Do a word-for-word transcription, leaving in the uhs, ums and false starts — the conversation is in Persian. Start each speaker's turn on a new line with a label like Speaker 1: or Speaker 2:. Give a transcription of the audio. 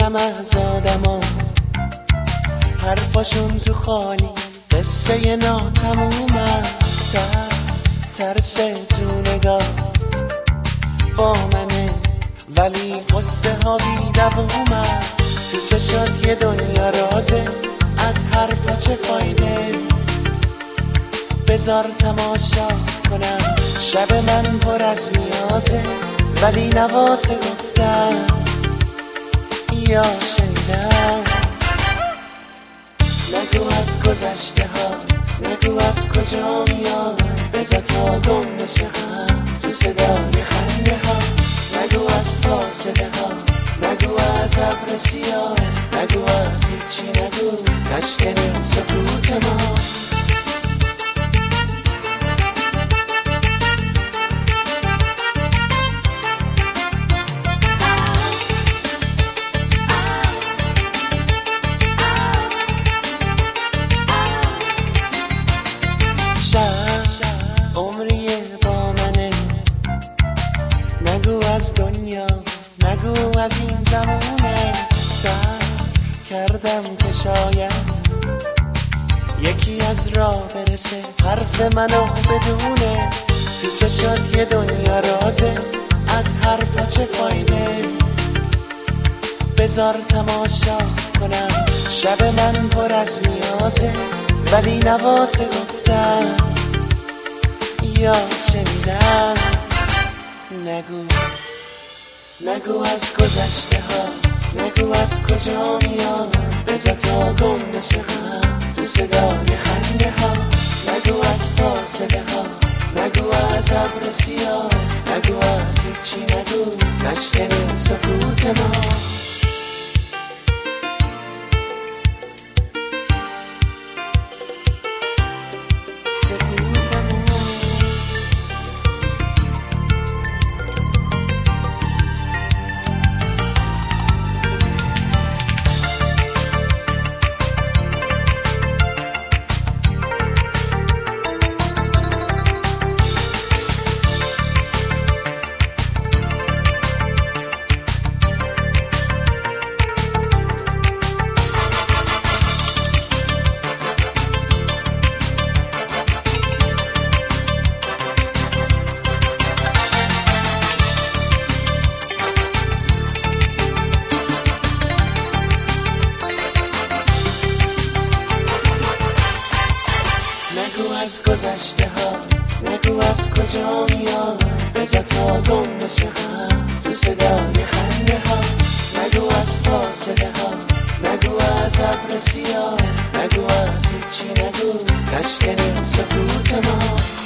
Speaker 1: میدونم از آدما حرفاشون تو خالی قصه ناتمومه. ترس ترس تو نگاه با منه ولی قصه ها بی دوومه. تو چشات یه دنیا رازه، از حرفا چه فایده؟ بذار تماشات کنم، شب من پر از نیازه ولی نواسه گفتم یا شنیدم. نگو از گذشته ها، نگو از کجا میاد، بذار تا گم نشه غم تو صدای خنده ها. نگو از فاصله ها، نگو از ابر سیاه، نگو از هیچی، نگو نشکنی سکوت ما. عمریه با منه، نگو از دنیا، نگو از این زمونه. سر کردم که شاید یکی از راه برسه حرف منو بدونه. تو چشات یه دنیا رازه، از حرفا چه فایده؟ بذار تماشات کنم، شب من پر از نیازه ولی نواسه گفتم یا شنیدم. نگو نگو از گذشته ها، نگو از کجا میاد، بذار تا گم نشه غم تو صدای خنده ها. نگو از فاصله ها، نگو از ابر سیاه، نگو از هیچی، نگو نشکنی سکوت ما. نگو از گذشته ها، نگو از کجا میاد، بذار تا گم نشه غم تو صدای خنده ها. نگو از فاصله ها، نگو از ابر سیاه، نگو از هیچی، نگو نشکنی سکوت ما.